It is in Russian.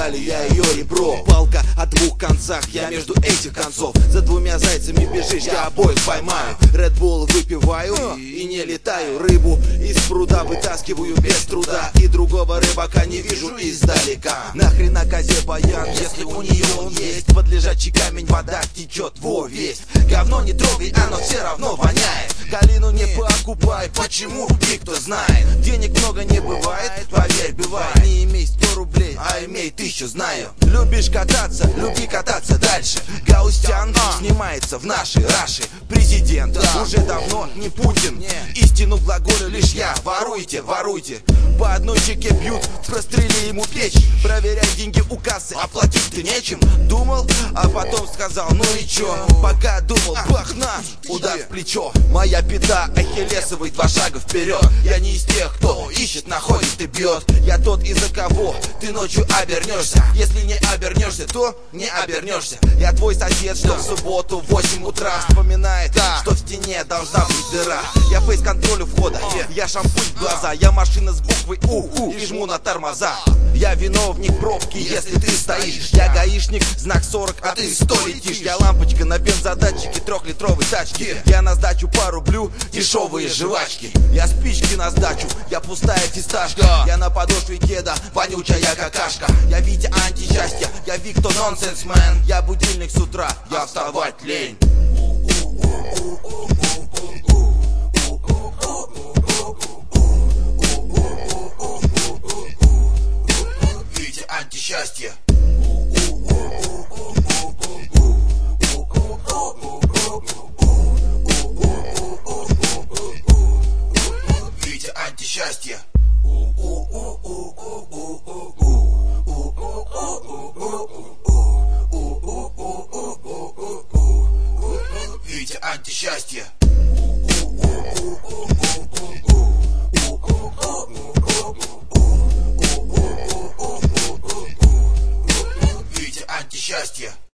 стали, я ее ребро. Палка о двух концах, я между этих концов. За двумя зайцами бежишь, я обоих поймаю. Red Bull выпиваю и не летаю. Рыбу из пруда вытаскиваю без труда. И другого рыбака не вижу издалека. Нахрена козе баян, если у нее он есть? Под лежачий камень вода течет во весь. Говно не трогай, оно все равно воняет. Калину не покупай, почему? И кто знает. Денег много не бывает, поверь, бывает. Не имей 100 рублей, а имей 1000, знаю. Любишь кататься, люби кататься дальше. Гаустян снимается в нашей Раши. Президент уже давно не Путин. Истину глаголю лишь я. Воруйте, воруйте. По одной чеке бьют, прострели ему печь. Проверяй деньги у кассы, оплатить ты нечем. Думал, а потом сказал, ну и чё? Пока думал, бах, на, удар в плечо. Моя пята ахиллесовый, 2 шага вперед. Я не из тех, кто ищет, находит и бьет. Я тот, из-за кого ты ночью обернешься. Если не обернешься, то не обернешься. Я твой сосед, что в субботу в 8 утра вспоминает, что в стене должна быть дыра. Я фейс-контролю входа, я шампунь в глаза. Я машина с буквой У и жму на тормоза. Я виновник пробки, если ты стоишь. Я гаишник, знак 40, а ты 100 летишь. Я лампочка на бензодатчике 3-литровой тачки. Я на сдачу порублю дешевые жвачки. Я спички на сдачу, я пустая фисташка. Я на подошве кеда, вонючая какашка. Я Витя антисчастья, я Викто нонсенсмен. Я будильник с утра, я вставать лень.